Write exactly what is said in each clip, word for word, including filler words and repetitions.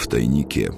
тайнике.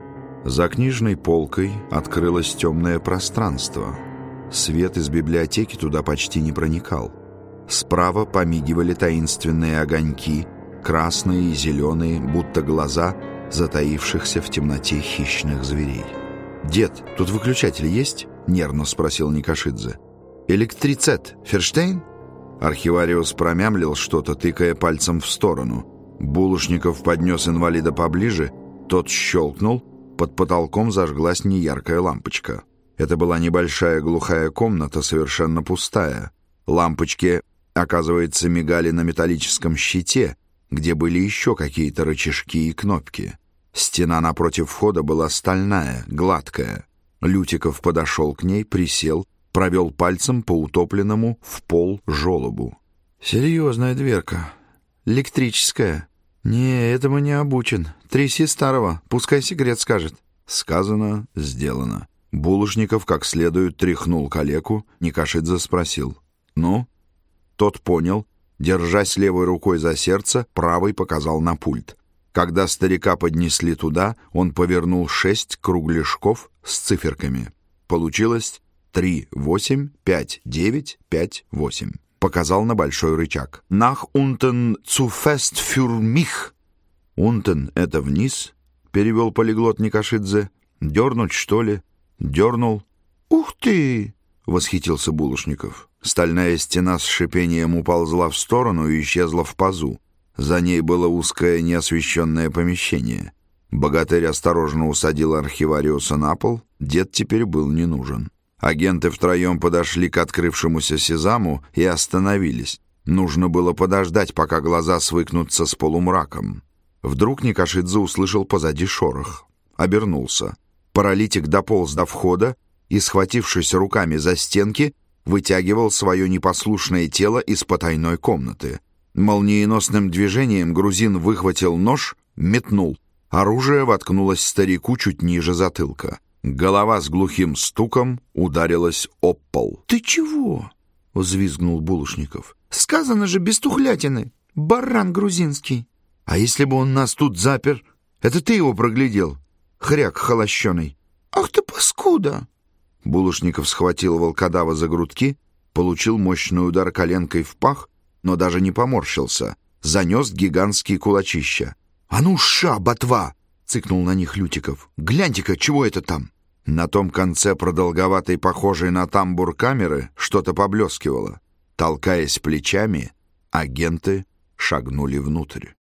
За книжной полкой открылось темное пространство. Свет из библиотеки туда почти не проникал. Справа помигивали таинственные огоньки, красные и зеленые, будто глаза затаившихся в темноте хищных зверей. «Дед, тут выключатель есть?» — нервно спросил Никошидзе. «Электрицет, Ферштейн?» Архивариус промямлил что-то, тыкая пальцем в сторону. Булушников поднес инвалида поближе, тот щелкнул, под потолком зажглась неяркая лампочка. Это была небольшая глухая комната, совершенно пустая. Лампочки, оказывается, мигали на металлическом щите, где были еще какие-то рычажки и кнопки. Стена напротив входа была стальная, гладкая. Лютиков подошел к ней, присел, провел пальцем по утопленному в пол желобу. «Серьезная дверка. Электрическая. Не, этому не обучен. Тряси старого, пускай секрет скажет». Сказано, сделано. Булушников как следует тряхнул калеку, Никошидзе спросил. «Ну?» Тот понял, держась левой рукой за сердце, правой показал на пульт. Когда старика поднесли туда, он повернул шесть кругляшков с циферками. Получилось три, восемь, пять, девять, пять, восемь. Показал на большой рычаг. «Nach unten zu fest für mich». «Унтен» — это вниз, перевел полиглот Никошидзе. «Дернуть, что ли?» Дернул. «Ух ты!» — восхитился Булушников. Стальная стена с шипением уползла в сторону и исчезла в пазу. За ней было узкое неосвещенное помещение. Богатырь осторожно усадил архивариуса на пол. Дед теперь был не нужен. Агенты втроем подошли к открывшемуся сезаму и остановились. Нужно было подождать, пока глаза свыкнутся с полумраком. Вдруг Никошидзе услышал позади шорох. Обернулся. Паралитик дополз до входа и, схватившись руками за стенки, вытягивал свое непослушное тело из потайной комнаты. Молниеносным движением грузин выхватил нож, метнул. Оружие воткнулось старику чуть ниже затылка. Голова с глухим стуком ударилась об пол. «Ты чего?» — взвизгнул Булушников. «Сказано же без тухлятины! Баран грузинский!» «А если бы он нас тут запер? Это ты его проглядел, хряк холощеный!» «Ах ты паскуда!» Булушников схватил волкодава за грудки, получил мощный удар коленкой в пах, но даже не поморщился. Занес гигантские кулачища. «А ну, ша, ботва!» — цыкнул на них Лютиков. «Гляньте-ка, чего это там?» На том конце продолговатой, похожей на тамбур камеры, что-то поблескивало. Толкаясь плечами, агенты шагнули внутрь.